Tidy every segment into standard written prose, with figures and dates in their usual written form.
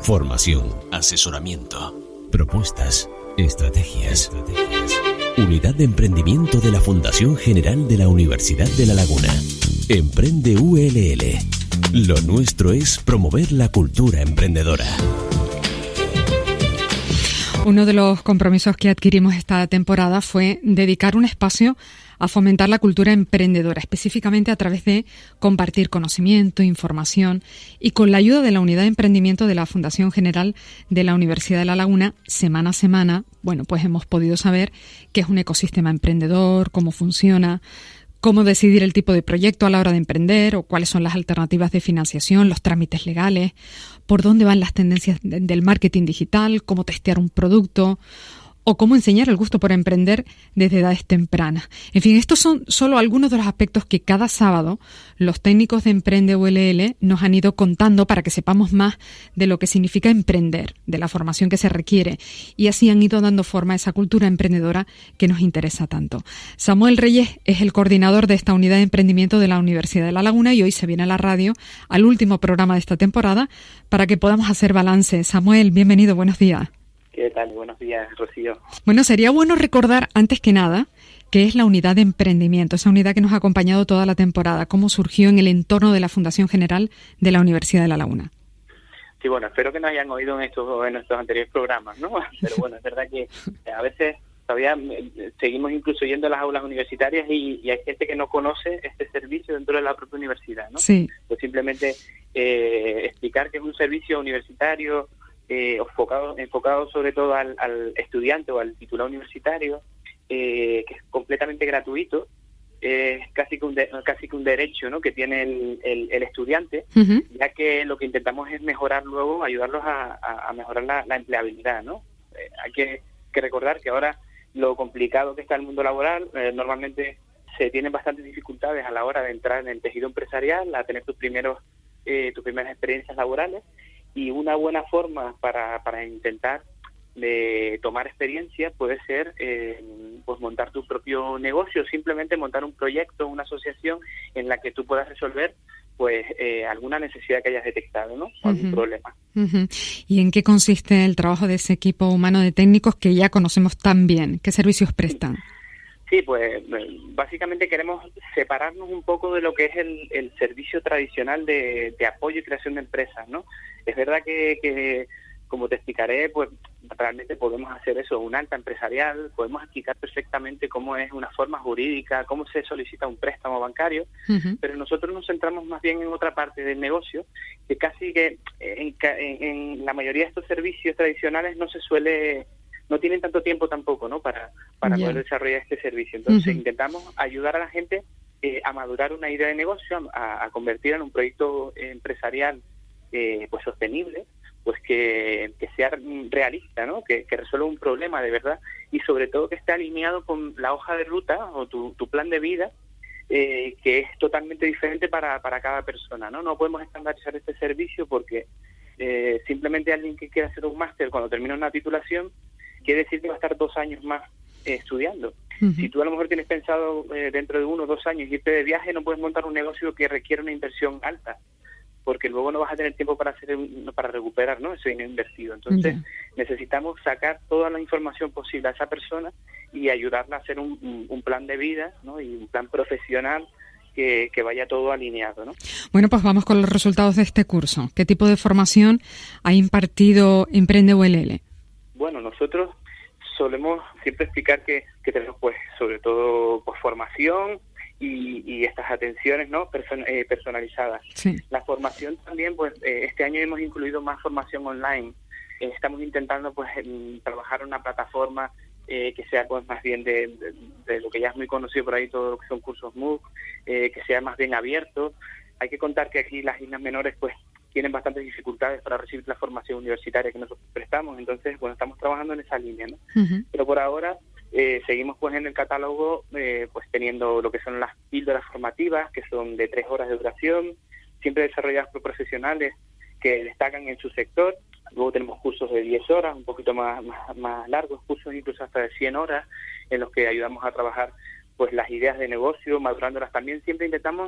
Formación, asesoramiento, propuestas, estrategias. Unidad de Emprendimiento de la Fundación General de la Universidad de La Laguna. Emprende ULL. Lo nuestro es promover la cultura emprendedora. Uno de los compromisos que adquirimos esta temporada fue dedicar un espacio a fomentar la cultura emprendedora, específicamente a través de compartir conocimiento, información y con la ayuda de la Unidad de Emprendimiento de la Fundación General de la Universidad de La Laguna, semana a semana, pues hemos podido saber qué es un ecosistema emprendedor, cómo funciona, cómo decidir el tipo de proyecto a la hora de emprender o cuáles son las alternativas de financiación, los trámites legales, por dónde van las tendencias del marketing digital, cómo testear un producto o cómo enseñar el gusto por emprender desde edades tempranas. En fin, estos son solo algunos de los aspectos que cada sábado los técnicos de Emprende ULL nos han ido contando para que sepamos más de lo que significa emprender, de la formación que se requiere, y así han ido dando forma a esa cultura emprendedora que nos interesa tanto. Samuel Reyes es el coordinador de esta unidad de emprendimiento de la Universidad de La Laguna y hoy se viene a la radio, al último programa de esta temporada, para que podamos hacer balance. Samuel, bienvenido, buenos días. ¿Qué tal? Buenos días, Rocío. Bueno, sería bueno recordar, antes que nada, qué es la unidad de emprendimiento, esa unidad que nos ha acompañado toda la temporada, cómo surgió en el entorno de la Fundación General de la Universidad de La Laguna. Sí, bueno, espero que nos hayan oído en nuestros anteriores programas, ¿no? Pero bueno, es verdad que a veces todavía seguimos incluso yendo a las aulas universitarias y hay gente que no conoce este servicio dentro de la propia universidad, ¿no? Sí. Pues simplemente explicar que es un servicio universitario enfocado sobre todo al estudiante o al titulado universitario, que es completamente gratuito, es casi que un derecho, ¿no?, que tiene el estudiante, Uh-huh. ya que lo que intentamos es mejorar luego, ayudarlos a mejorar la empleabilidad, ¿no? Hay que recordar que ahora lo complicado que está el mundo laboral, normalmente se tienen bastantes dificultades a la hora de entrar en el tejido empresarial, a tener tus primeras experiencias laborales. Y una buena forma para intentar tomar experiencia puede ser pues montar tu propio negocio, simplemente montar un proyecto, una asociación en la que tú puedas resolver pues alguna necesidad que hayas detectado, ¿no? O algún problema. Uh-huh. ¿Y en qué consiste el trabajo de ese equipo humano de técnicos que ya conocemos tan bien? ¿Qué servicios prestan? Sí, pues básicamente queremos separarnos un poco de lo que es el servicio tradicional de apoyo y creación de empresas, ¿no? Es verdad que como te explicaré, pues realmente podemos hacer eso, un alta empresarial, podemos explicar perfectamente cómo es una forma jurídica, cómo se solicita un préstamo bancario, Uh-huh. pero nosotros nos centramos más bien en otra parte del negocio, que casi que en la mayoría de estos servicios tradicionales no tienen tanto tiempo tampoco, ¿no?, para poder desarrollar este servicio. Entonces Uh-huh. intentamos ayudar a la gente a madurar una idea de negocio, a convertir en un proyecto empresarial pues sostenible, pues que sea realista, ¿no?, que resuelva un problema de verdad y sobre todo que esté alineado con la hoja de ruta o tu plan de vida, que es totalmente diferente para cada persona, ¿no? No podemos estandarizar este servicio porque simplemente alguien que quiera hacer un máster cuando termina una titulación quiere decir que va a estar 2 años más estudiando. Uh-huh. Si tú a lo mejor tienes pensado dentro de 1 o 2 años irte de viaje, no puedes montar un negocio que requiere una inversión alta, porque luego no vas a tener tiempo para recuperar, ¿no?, ese dinero invertido. Entonces necesitamos sacar toda la información posible a esa persona y ayudarla a hacer un plan de vida, ¿no?, y un plan profesional que vaya todo alineado, ¿no? Bueno, pues vamos con los resultados de este curso. ¿Qué tipo de formación ha impartido Emprende ULL? Bueno, nosotros solemos siempre explicar que tenemos pues sobre todo pues formación y estas atenciones, ¿no?, personalizadas. Sí. La formación también, pues este año hemos incluido más formación online. Estamos intentando pues trabajar una plataforma que sea pues más bien de lo que ya es muy conocido por ahí, todo lo que son cursos MOOC, que sea más bien abierto. Hay que contar que aquí las islas menores pues tienen bastantes dificultades para recibir la formación universitaria que nosotros prestamos, entonces bueno, estamos trabajando en esa línea, ¿no? Uh-huh. Pero por ahora seguimos pues en el catálogo pues teniendo lo que son las píldoras formativas, que son de 3 horas de duración, siempre desarrolladas por profesionales que destacan en su sector. Luego tenemos cursos de 10 horas, un poquito más largos, cursos incluso hasta de 100 horas, en los que ayudamos a trabajar pues las ideas de negocio, madurándolas también. Siempre intentamos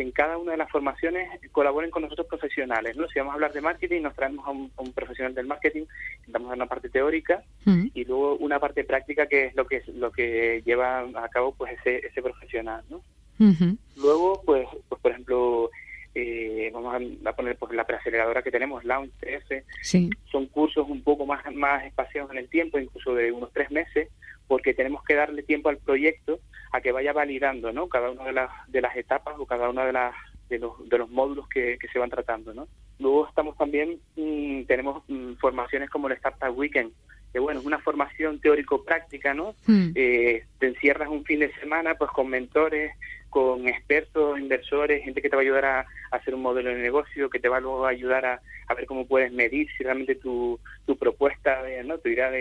que en cada una de las formaciones colaboren con nosotros profesionales, ¿no? Si vamos a hablar de marketing, nos traemos a un profesional del marketing, intentamos dar una parte teórica y luego una parte práctica, que es lo que lleva a cabo pues ese profesional, ¿no? Luego, pues por ejemplo, vamos a poner pues la preaceleradora que tenemos, Launch TF, son cursos un poco más espaciados en el tiempo, incluso de unos 3 meses, porque tenemos que darle tiempo al proyecto a que vaya validando, ¿no? Cada una de las etapas o cada una de los módulos que se van tratando, ¿no? Luego estamos también, tenemos formaciones como el Startup Weekend, que bueno, es una formación teórico-práctica, ¿no? Te encierras un fin de semana pues con mentores, con expertos, inversores, gente que te va a ayudar a hacer un modelo de negocio, que te va luego a ayudar a ver cómo puedes medir si realmente tu propuesta, ¿no? Tu idea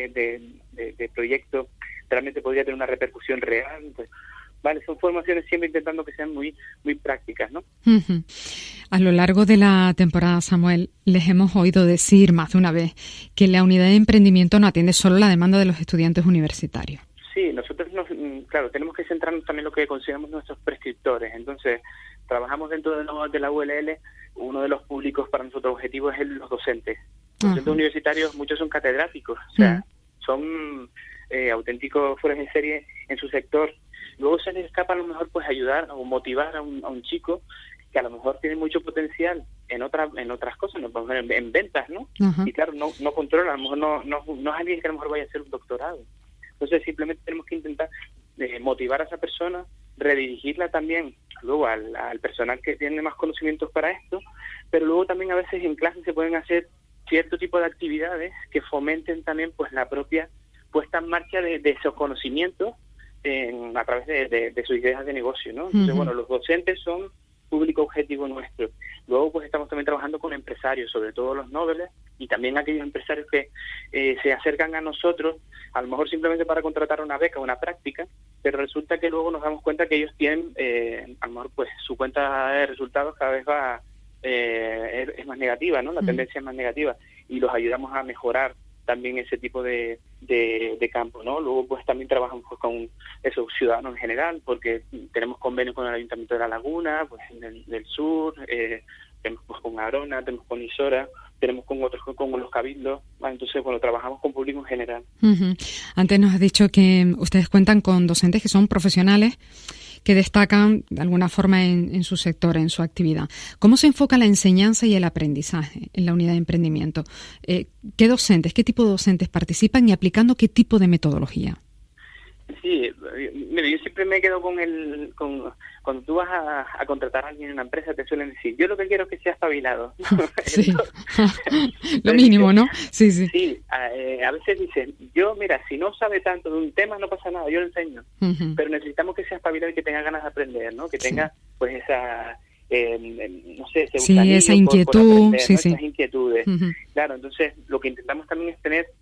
de proyecto realmente podría tener una repercusión real. Pues, vale, son formaciones siempre intentando que sean muy prácticas, ¿no? A lo largo de la temporada, Samuel, les hemos oído decir más de una vez que la unidad de emprendimiento no atiende solo la demanda de los estudiantes universitarios. Sí, nosotros claro, tenemos que centrarnos también en lo que consideramos nuestros prescriptores. Entonces, trabajamos dentro de la ULL, uno de los públicos para nosotros objetivos es los docentes. Los docentes universitarios, muchos son catedráticos, o sea, son auténticos fueras de serie en su sector. Luego se les escapa a lo mejor pues ayudar o motivar a un chico que a lo mejor tiene mucho potencial en otras cosas, ¿no? En ventas, ¿no? Y claro, no controla, a lo mejor no es alguien que a lo mejor vaya a hacer un doctorado. Entonces simplemente tenemos que intentar motivar a esa persona, redirigirla también luego al personal que tiene más conocimientos para esto, pero luego también a veces en clase se pueden hacer cierto tipo de actividades que fomenten también pues la propia puesta en marcha de esos conocimientos a través de sus ideas de negocio, ¿no? Entonces, bueno, los docentes son público objetivo nuestro. Luego, pues estamos también trabajando con empresarios, sobre todo los nobles, y también aquellos empresarios que se acercan a nosotros, a lo mejor simplemente para contratar una beca o una práctica, pero resulta que luego nos damos cuenta que ellos tienen, a lo mejor, pues su cuenta de resultados cada vez es más negativa, ¿no? La tendencia es más negativa, y los ayudamos a mejorar también ese tipo de campo, ¿no? Luego pues también trabajamos pues, con esos ciudadanos en general, porque tenemos convenios con el Ayuntamiento de La Laguna, pues del sur, tenemos pues, con Arona, tenemos con Isora, tenemos con otros, con los cabildos, entonces bueno, trabajamos con público en general. Antes nos has dicho que ustedes cuentan con docentes que son profesionales que destacan de alguna forma en su sector, en su actividad. ¿Cómo se enfoca la enseñanza y el aprendizaje en la unidad de emprendimiento? ¿Qué docentes, qué tipo de docentes participan y aplicando qué tipo de metodología? Sí, mira, yo siempre me quedo cuando tú vas a contratar a alguien en una empresa, te suelen decir, yo lo que quiero es que sea espabilado. Sí. Lo mínimo, ¿no? Sí. Sí, a veces dicen, yo, mira, si no sabe tanto de un tema, no pasa nada, yo lo enseño. Pero necesitamos que sea espabilado y que tenga ganas de aprender, ¿no? Que tenga, pues, esa, no sé, ese gusanillo esa inquietud, por aprender, ¿no? Esas inquietudes. Claro, entonces, lo que intentamos también es tener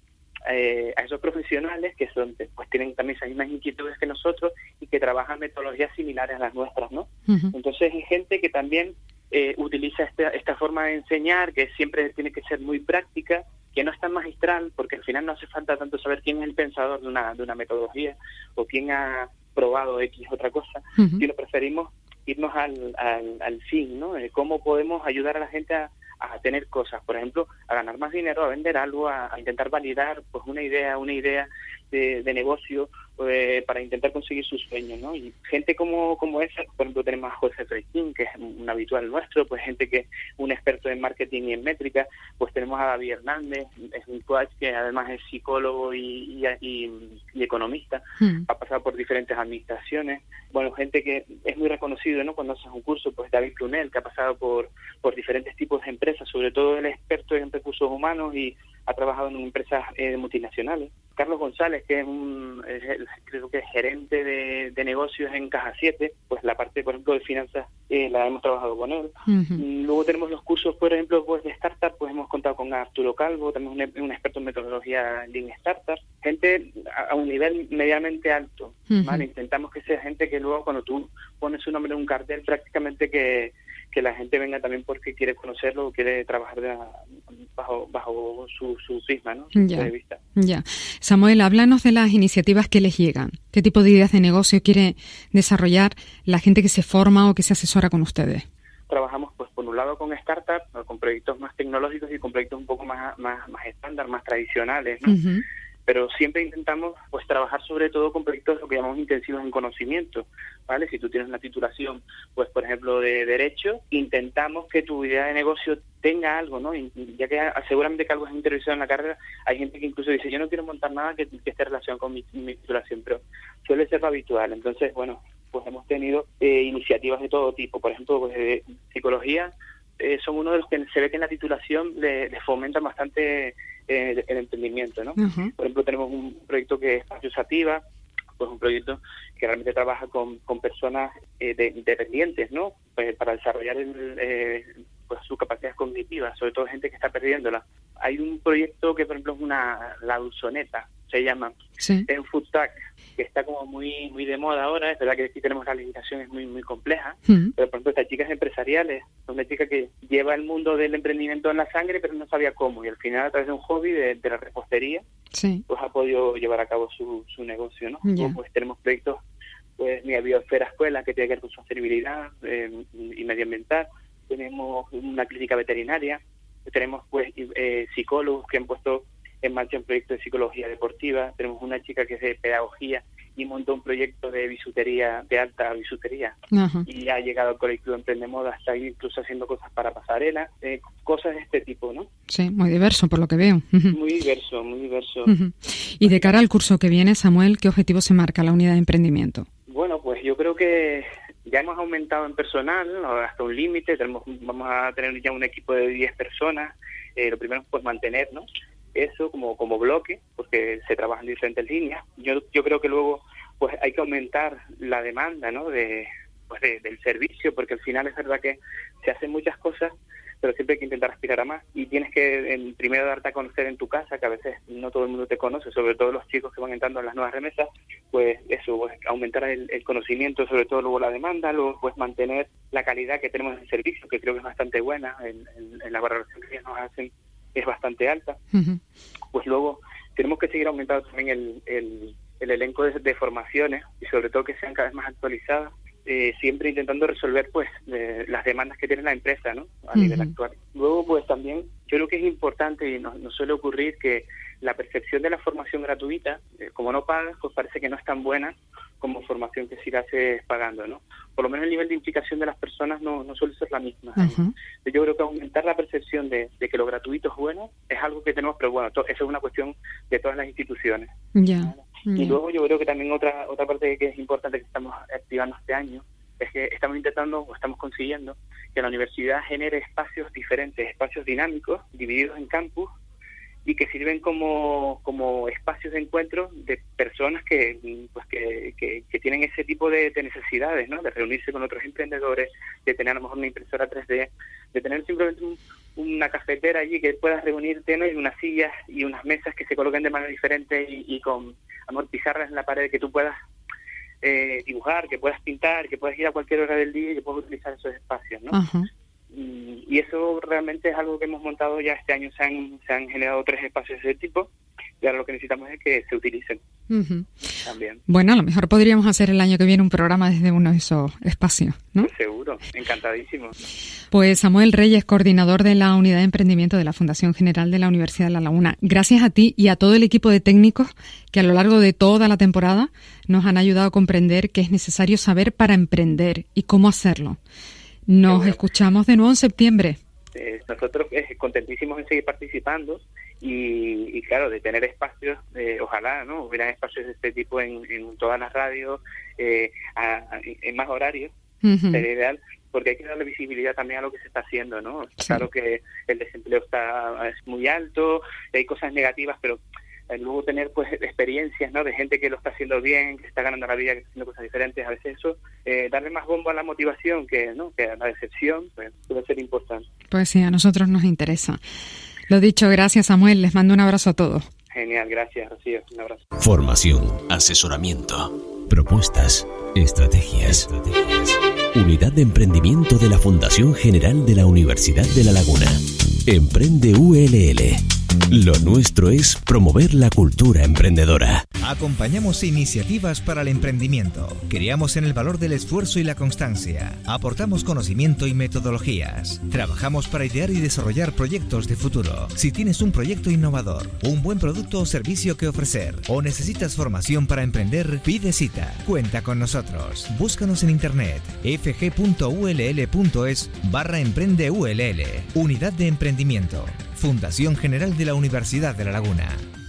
a esos profesionales que pues tienen también esas mismas inquietudes que nosotros y que trabajan metodologías similares a las nuestras, ¿no? Entonces hay gente que también utiliza esta forma de enseñar, que siempre tiene que ser muy práctica, que no es tan magistral, porque al final no hace falta tanto saber quién es el pensador de una metodología o quién ha probado X otra cosa, sino preferimos irnos al fin, ¿no? Cómo podemos ayudar a la gente a tener cosas, por ejemplo, a ganar más dinero, a vender algo, a intentar validar pues una idea de negocio para intentar conseguir sus sueños, ¿no? Y gente como esa, por ejemplo, tenemos a José Freitín, que es un habitual nuestro, pues gente que un experto en marketing y en métrica, pues tenemos a David Hernández, es un coach que además es psicólogo y economista, ha pasado por diferentes administraciones, bueno, gente que es muy reconocido, ¿no? Cuando haces un curso, pues David Prunel, que ha pasado por diferentes tipos de empresas, sobre todo él es experto en recursos humanos y ha trabajado en empresas multinacionales. Carlos González, que creo que es gerente de negocios en Caja 7, pues la parte, por ejemplo, de finanzas la hemos trabajado con él. Luego tenemos los cursos, por ejemplo, pues de startup, pues hemos contado con Arturo Calvo, también un experto en metodología Lean Startup, gente a un nivel medianamente alto, ¿vale? Intentamos que sea gente que luego cuando tú pones su nombre en un cartel prácticamente que que la gente venga también porque quiere conocerlo o quiere trabajar bajo su prisma, ¿no? Su punto de vista. Ya. Samuel, háblanos de las iniciativas que les llegan. ¿Qué tipo de ideas de negocio quiere desarrollar la gente que se forma o que se asesora con ustedes? Trabajamos, pues, por un lado con startups, con proyectos más tecnológicos y con proyectos un poco más estándar, más tradicionales, ¿no? Uh-huh. Pero siempre intentamos, pues, trabajar sobre todo con proyectos lo que llamamos intensivos en conocimiento, ¿vale? Si tú tienes una titulación, pues, por ejemplo, de Derecho, intentamos que tu idea de negocio tenga algo, ¿no? Y ya que seguramente que algo es interiorizado en la carrera, hay gente que incluso dice, yo no quiero montar nada que esté relacionado con mi titulación, pero suele ser lo habitual. Entonces, bueno, pues hemos tenido iniciativas de todo tipo. Por ejemplo, pues, de psicología, son uno de los que se ve que en la titulación le fomentan bastante el emprendimiento, ¿no? Uh-huh. Por ejemplo, tenemos un proyecto que es Espacio Sativa, pues un proyecto que realmente trabaja con personas dependientes, ¿no? Pues para desarrollar pues sus capacidades cognitivas, sobre todo gente que está perdiéndola. Hay un proyecto que, por ejemplo, es la Dulzoneta, se llama, sí, en Food Tech, que está como muy de moda ahora. Es verdad que aquí tenemos la legislación, es muy compleja, pero por ejemplo esta chica es empresarial, es una chica que lleva el mundo del emprendimiento en la sangre, pero no sabía cómo, y al final a través de un hobby de la repostería, sí, pues ha podido llevar a cabo su negocio, ¿no? Yeah. Pues tenemos proyectos, pues mi Biosfera Escuela, que tiene que ver con sostenibilidad y medioambiental. Tenemos una clínica veterinaria, tenemos pues psicólogos que han puesto en marcha un proyecto de psicología deportiva. Tenemos una chica que es de pedagogía y montó un proyecto de bisutería, de alta bisutería. Uh-huh. Y ha llegado al colectivo Emprendemoda, está ahí incluso haciendo cosas para pasarela, cosas de este tipo, ¿no? Sí, muy diverso por lo que veo. Uh-huh. Muy diverso. Uh-huh. Y de cara al curso que viene, Samuel, ¿qué objetivo se marca la unidad de emprendimiento? Bueno, pues yo creo que ya hemos aumentado en personal, ¿no? Hasta un límite. Vamos a tener ya un equipo de 10 personas. Lo primero es pues mantener, ¿no?, eso como bloque, porque se trabajan en diferentes líneas. Yo creo que luego pues hay que aumentar la demanda, ¿no?, del servicio, porque al final es verdad que se hacen muchas cosas, pero siempre hay que intentar aspirar a más, y tienes que primero darte a conocer en tu casa, que a veces no todo el mundo te conoce, sobre todo los chicos que van entrando en las nuevas remesas. Pues eso, pues aumentar el conocimiento, sobre todo luego la demanda, luego pues mantener la calidad que tenemos en el servicio, que creo que es bastante buena, en la valoración que nos hacen es bastante alta. Uh-huh. Pues luego tenemos que seguir aumentando también el elenco de formaciones, y sobre todo que sean cada vez más actualizadas, siempre intentando resolver pues las demandas que tiene la empresa, ¿no?, a uh-huh. nivel actual. Luego pues también yo creo que es importante, y nos suele ocurrir, que la percepción de la formación gratuita, como no pagas, pues parece que no es tan buena como formación que sí la haces pagando, ¿no? Por lo menos el nivel de implicación de las personas no suele ser la misma. Uh-huh. Yo creo que aumentar la percepción de que lo gratuito es bueno es algo que tenemos, pero bueno, eso es una cuestión de todas las instituciones. Yeah. Y luego yo creo que también otra parte que es importante que estamos activando este año es que estamos intentando o estamos consiguiendo que la universidad genere espacios diferentes, espacios dinámicos, divididos en campus, y que sirven como espacios de encuentro de personas que tienen ese tipo de necesidades, ¿no?, de reunirse con otros emprendedores, de tener a lo mejor una impresora 3D, de tener simplemente una cafetera allí que puedas reunirte, ¿no?, y unas sillas y unas mesas que se coloquen de manera diferente, y con pizarras en la pared, que tú puedas dibujar, que puedas pintar, que puedas ir a cualquier hora del día y que puedas utilizar esos espacios, ¿no? Uh-huh. Y eso realmente es algo que hemos montado ya este año. Se han generado 3 espacios de ese tipo, y ahora lo que necesitamos es que se utilicen. Uh-huh. También. Bueno, a lo mejor podríamos hacer el año que viene un programa desde uno de esos espacios, ¿no? Pues seguro, encantadísimo. Pues Samuel Reyes, coordinador de la Unidad de Emprendimiento de la Fundación General de la Universidad de La Laguna, gracias a ti y a todo el equipo de técnicos que a lo largo de toda la temporada nos han ayudado a comprender qué es necesario saber para emprender y cómo hacerlo. Nos escuchamos de nuevo en septiembre. Nosotros contentísimos en seguir participando y claro, de tener espacios, ojalá, ¿no?, hubieran espacios de este tipo en todas las radios, en más horarios. Uh-huh. Sería ideal, porque hay que darle visibilidad también a lo que se está haciendo, ¿no? Sí. Claro que el desempleo es muy alto, hay cosas negativas, pero luego tener pues experiencias, ¿no?, de gente que lo está haciendo bien, que está ganando la vida, que está haciendo cosas diferentes, a veces eso, darle más bombo a la motivación que a la decepción, pues puede ser importante. Pues sí, a nosotros nos interesa. Lo dicho, gracias Samuel, les mando un abrazo a todos. Genial, gracias Rocío, un abrazo. Formación, asesoramiento, Propuestas, estrategias. Unidad de Emprendimiento de la Fundación General de la Universidad de La Laguna. Emprende ULL. Lo nuestro es promover la cultura emprendedora. Acompañamos iniciativas para el emprendimiento. Creamos en el valor del esfuerzo y la constancia. Aportamos conocimiento y metodologías. Trabajamos para idear y desarrollar proyectos de futuro. Si tienes un proyecto innovador, un buen producto o servicio que ofrecer, o necesitas formación para emprender, pide cita. Cuenta con nosotros. Búscanos en internet fg.ull.es/emprendeull. Unidad de Emprendimiento. Fundación General de la Universidad de La Laguna.